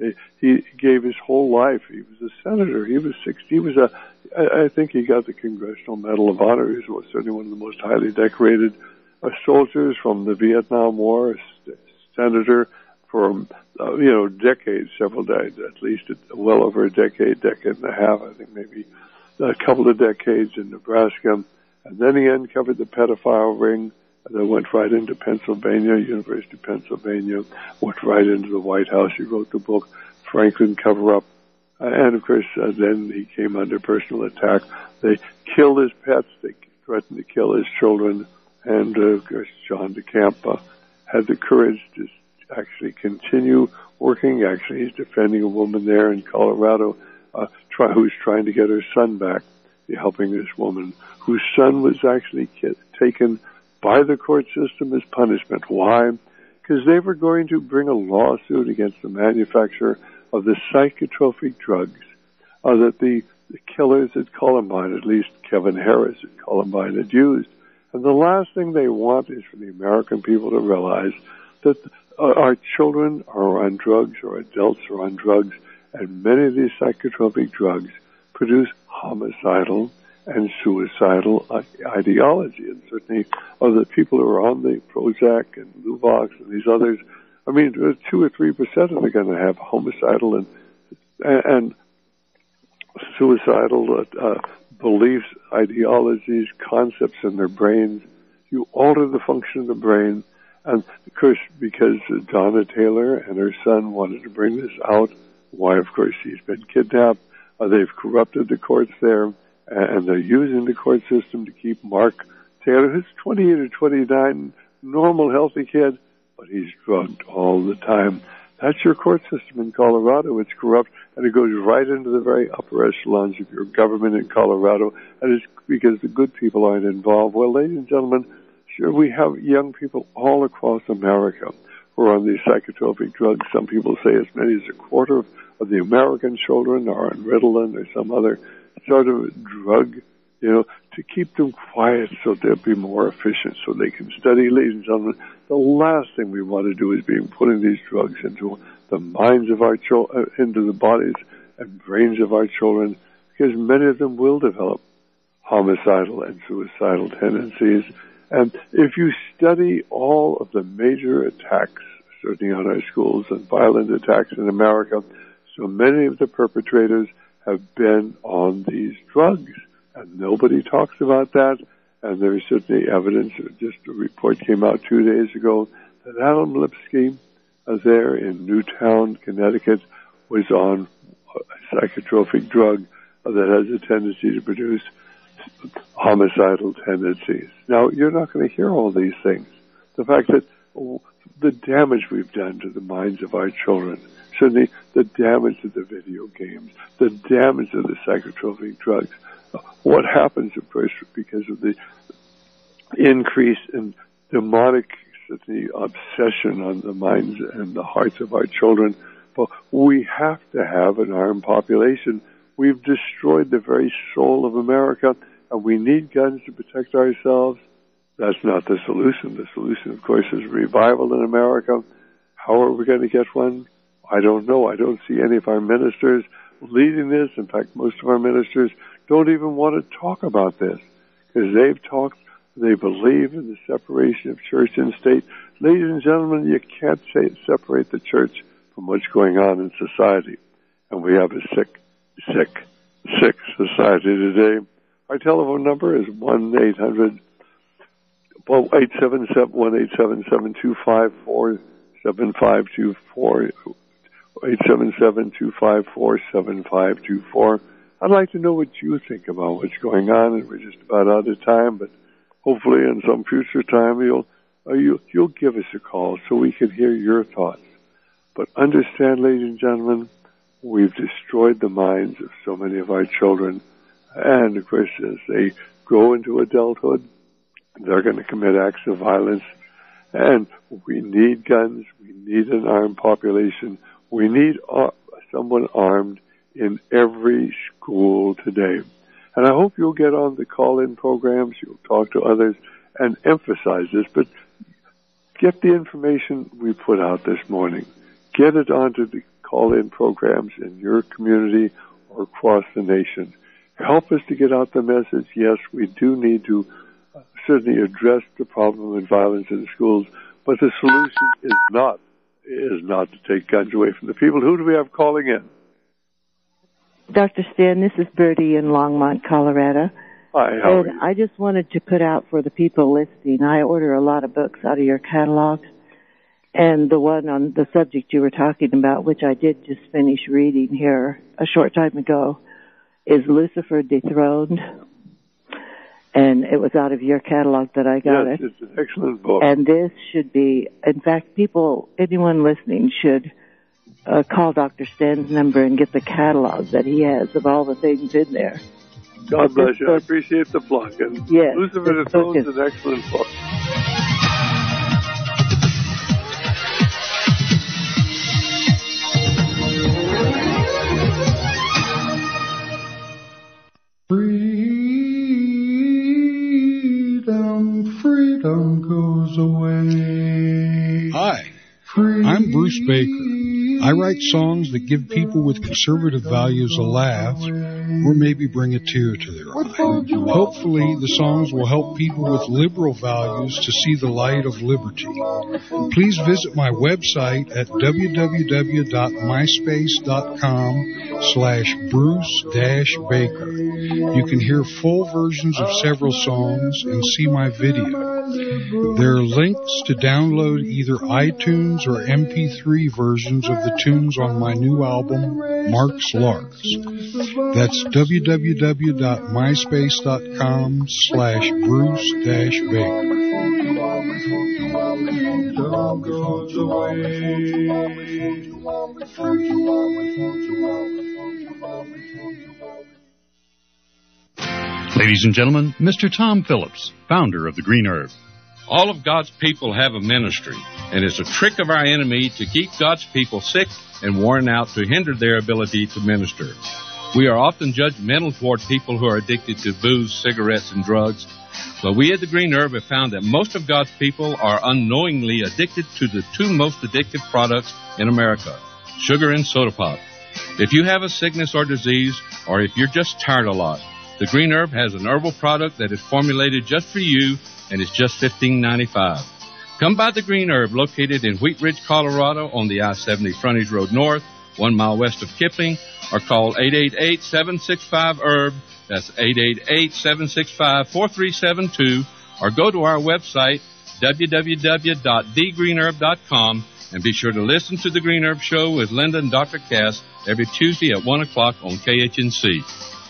he gave his whole life. He was a senator. He was sixty. He was a. I think he got the Congressional Medal of Honor. He was certainly one of the most highly decorated uh, soldiers from the Vietnam War. A st- senator for uh, you know decades, several decades, at least well over a decade, decade and a half. I think maybe a couple of decades in Nebraska, and then he uncovered the pedophile ring that went right into Pennsylvania, University of Pennsylvania, went right into the White House. He wrote the book, Franklin Cover-Up. Uh, and, of course, uh, then he came under personal attack. They killed his pets. They threatened to kill his children. And, uh, of course, John DeCamp uh, had the courage to actually continue working. Actually, he's defending a woman there in Colorado uh, try, who's trying to get her son back, helping this woman whose son was actually ki- taken by the court system as punishment. Why? Because they were going to bring a lawsuit against the manufacturer of the psychotropic drugs uh, that the, the killers at Columbine, at least Kevin Harris at Columbine, had used. And the last thing they want is for the American people to realize that uh, our children are on drugs, or adults are on drugs, and many of these psychotropic drugs produce homicidal and suicidal ideology. And certainly other people who are on the Prozac and Luvox and these others, I mean, two or three percent of them are going to have homicidal and and suicidal uh, beliefs, ideologies, concepts in their brains. You alter the function of the brain. And of course, because Donna Taylor and her son wanted to bring this out, why, of course, he's been kidnapped. Uh, they've corrupted the courts there, and they're using the court system to keep Mark Taylor, who's twenty-eight or twenty-nine, normal, healthy kid, but he's drugged all the time. That's your court system in Colorado. It's corrupt, and it goes right into the very upper echelons of your government in Colorado, and it's because the good people aren't involved. Well, ladies and gentlemen, sure, we have young people all across America who are on these psychotropic drugs. Some people say as many as a quarter of, of the American children are on Ritalin or some other sort of drug, you know, to keep them quiet so they'll be more efficient, so they can study. Ladies and gentlemen, the last thing we want to do is be putting these drugs into the minds of our children, uh, into the bodies and brains of our children, because many of them will develop homicidal and suicidal tendencies. And if you study all of the major attacks, certainly on our schools, and violent attacks in America, so many of the perpetrators have been on these drugs. And nobody talks about that. And there's certainly evidence. Just a report came out two days ago that Adam Lipsky uh, there in Newtown, Connecticut, was on a psychotropic drug uh, that has a tendency to produce homicidal tendencies. Now, you're not going to hear all these things. The fact that oh, the damage we've done to the minds of our children, certainly the damage of the video games, the damage of the psychotropic drugs, what happens, of course, because of the increase in demonic the obsession on the minds and the hearts of our children. But we have to have an armed population. We've destroyed the very soul of America, and we need guns to protect ourselves. That's not the solution. The solution, of course, is revival in America. How are we going to get one? I don't know. I don't see any of our ministers leading this. In fact, most of our ministers don't even want to talk about this because they've talked, they believe in the separation of church and state. Ladies and gentlemen, you can't say, separate the church from what's going on in society. And we have a sick, sick, sick society today. Our telephone number is one eight hundred, well, eight seven seven, one eight seven seven, two five four, seven five two four, eight seven seven, two five four, seven five two four. I'd like to know what you think about what's going on, and we're just about out of time, but hopefully in some future time you'll uh, you, you'll give us a call so we can hear your thoughts. But understand, ladies and gentlemen, we've destroyed the minds of so many of our children, and of course as they grow into adulthood, they're going to commit acts of violence, and we need guns, we need an armed population, we need uh, someone armed in every school today. And I hope you'll get on the call-in programs, you'll talk to others, and emphasize this, but get the information we put out this morning. Get it onto the call-in programs in your community or across the nation. Help us to get out the message. Yes, we do need to uh, certainly address the problem of violence in schools, but the solution is not is not to take guns away from the people. Who do we have calling in? Doctor Stan, this is Bertie in Longmont, Colorado. Hi, how and are you? I just wanted to put out for the people listening, I order a lot of books out of your catalog, and the one on the subject you were talking about, which I did just finish reading here a short time ago, is Lucifer Dethroned, and it was out of your catalog that I got yes, it. It's an excellent book. And this should be, in fact, people, anyone listening should uh, call Doctor Stan's number and get the catalog that he has of all the things in there. God bless you. I appreciate the plug. And yes, Lucifer Dethroned is an excellent book. Freedom, freedom goes away. Hi, I'm Bruce Baker. I write songs that give people with conservative values a laugh or maybe bring a tear to their eye. Hopefully, the songs will help people with liberal values to see the light of liberty. Please visit my website at www.myspace.com slash Bruce dash Baker. You can hear full versions of several songs and see my video. There are links to download either iTunes or M P three versions of the tunes on my new album, Mark's Larks. That's www.myspace.com slash Bruce dash Baker. Freedom goes away. Ladies and gentlemen, Mister Tom Phillips, founder of the Green Herb. All of God's people have a ministry, and it's a trick of our enemy to keep God's people sick and worn out to hinder their ability to minister. We are often judgmental toward people who are addicted to booze, cigarettes, and drugs, but we at the Green Herb have found that most of God's people are unknowingly addicted to the two most addictive products in America, sugar and soda pop. If you have a sickness or disease, or if you're just tired a lot, the Green Herb has an herbal product that is formulated just for you, and it's just fifteen ninety-five. Come by the Green Herb, located in Wheat Ridge, Colorado, on the I seventy Frontage Road North, one mile west of Kipling, or call eight eight eight, seven six five, herb. That's eight eight eight, seven six five, four three seven two, or go to our website, w w w dot the green herb dot com, and be sure to listen to The Green Herb Show with Linda and Doctor Cass every Tuesday at one o'clock on K H N C.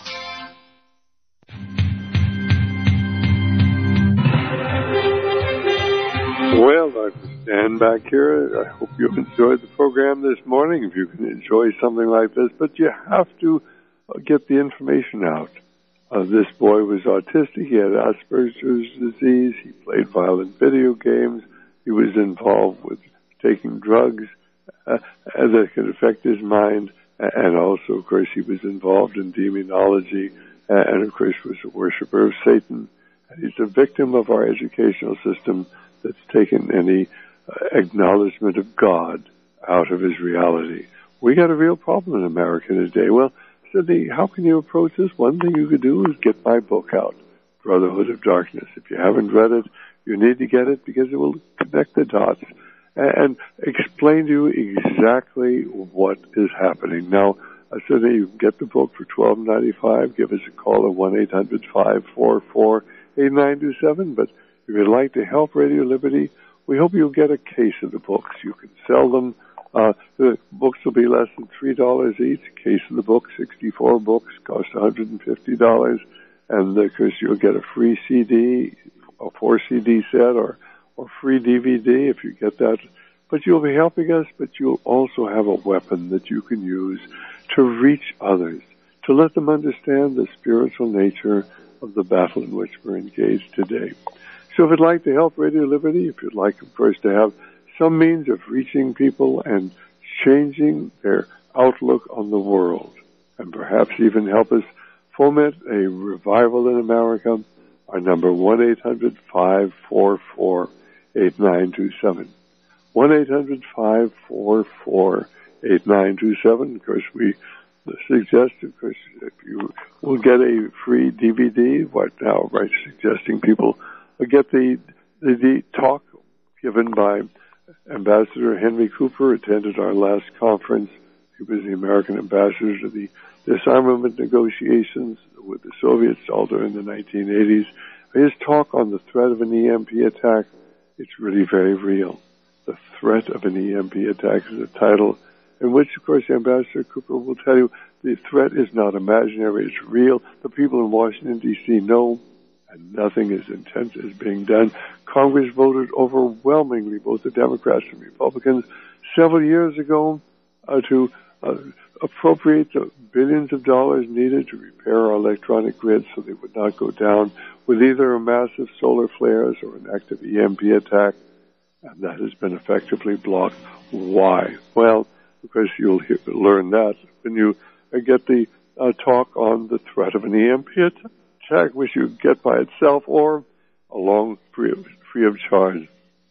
Well, Doctor Stan back here. I hope you enjoyed the program this morning, if you can enjoy something like this. But you have to get the information out. Uh, this boy was autistic. He had Asperger's disease. He played violent video games. He was involved with taking drugs uh, that could affect his mind. And also, of course, he was involved in demonology. And, of course, was a worshiper of Satan. And he's a victim of our educational system that's taken any uh, acknowledgement of God out of his reality. We got a real problem in America today. Well, Sidney, how can you approach this? One thing you could do is get my book out, Brotherhood of Darkness. If you haven't read it, you need to get it because it will connect the dots and, and explain to you exactly what is happening. Now, uh, Sidney, you can get the book for twelve ninety-five. Give us a call at one eight hundred, five four four, eight nine two seven. But if you'd like to help Radio Liberty, we hope you'll get a case of the books. You can sell them. Uh, the books will be less than three dollars each. A case of the books, sixty-four books, cost one hundred fifty dollars. And, of course, you'll get a free C D, a four C D set, or, or free D V D if you get that. But you'll be helping us, but you'll also have a weapon that you can use to reach others, to let them understand the spiritual nature of the battle in which we're engaged today. So if you'd like to help Radio Liberty, if you'd like, of course, to have some means of reaching people and changing their outlook on the world, and perhaps even help us foment a revival in America, our number one eight hundred, five four four, eight nine two seven. one eight hundred, five four four, eight nine two seven. Of course, we suggest, of course, if you will get a free D V D, what now, right, suggesting people get the, the, the talk given by Ambassador Henry Cooper, attended our last conference. He was the American ambassador to the disarmament negotiations with the Soviets all during the nineteen eighties. His talk on the threat of an E M P attack, it's really very real. The Threat of an E M P Attack is the title, in which, of course, Ambassador Cooper will tell you the threat is not imaginary, it's real. The people in Washington, D C know, and nothing is intense is being done. Congress voted overwhelmingly, both the Democrats and Republicans, several years ago uh, to uh, appropriate the billions of dollars needed to repair our electronic grids so they would not go down with either a massive solar flares or an active E M P attack. And that has been effectively blocked. Why? Well, of course, you'll hear, learn that when you uh, get the uh, talk on the threat of an E M P attack, which you get by itself or along free of, free of charge.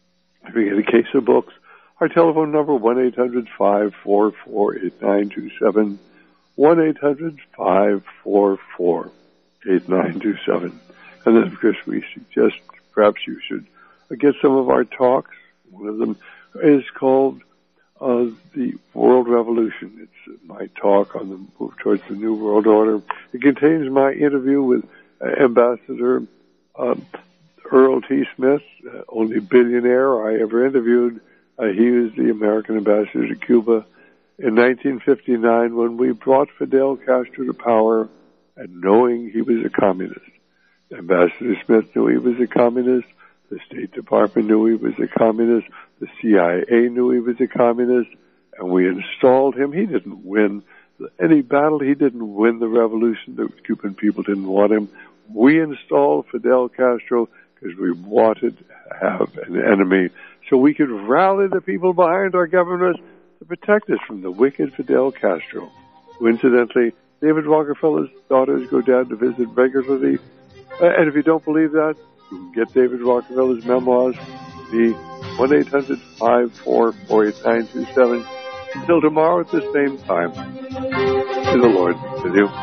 If you get a case of books, our telephone number, one eight hundred, five four four, eight nine two seven, one eight hundred, five four four, eight nine two seven. And then, of course, we suggest perhaps you should get some of our talks. One of them is called uh, the World Revolution. It's my talk on the move towards the New World Order. It contains my interview with uh, Ambassador um, Earl T. Smith, uh, only billionaire I ever interviewed. Uh, he was the American ambassador to Cuba in nineteen fifty-nine when we brought Fidel Castro to power, and knowing he was a communist. Ambassador Smith knew he was a communist. The State Department knew he was a communist. The C I A knew he was a communist. and we installed him. He didn't win any battle. He didn't win the revolution. The Cuban people didn't want him. We installed Fidel Castro because we wanted to have an enemy so we could rally the people behind our government to protect us from the wicked Fidel Castro, who incidentally, David Rockefeller's daughters go down to visit regularly. Uh, and if you don't believe that, you can get David Rockefeller's memoirs, the one eight hundred, five four four, eight nine two seven. Until tomorrow at the same time. To the Lord with you.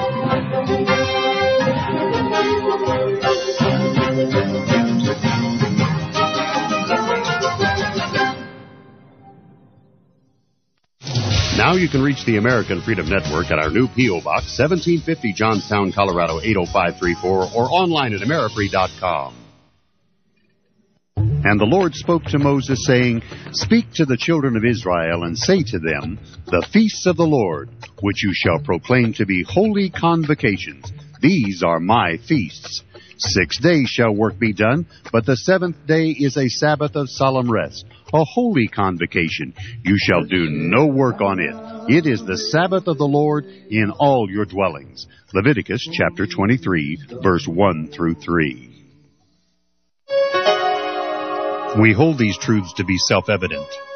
Now you can reach the American Freedom Network at our new P O. Box, seventeen fifty Johnstown, Colorado, eight oh five three four, or online at amerifree dot com. And the Lord spoke to Moses, saying, Speak to the children of Israel, and say to them, The feasts of the Lord, which you shall proclaim to be holy convocations, these are my feasts. Six days shall work be done, but the seventh day is a Sabbath of solemn rest, a holy convocation. You shall do no work on it. It is the Sabbath of the Lord in all your dwellings. Leviticus chapter twenty-three, verse one through three. We hold these truths to be self-evident.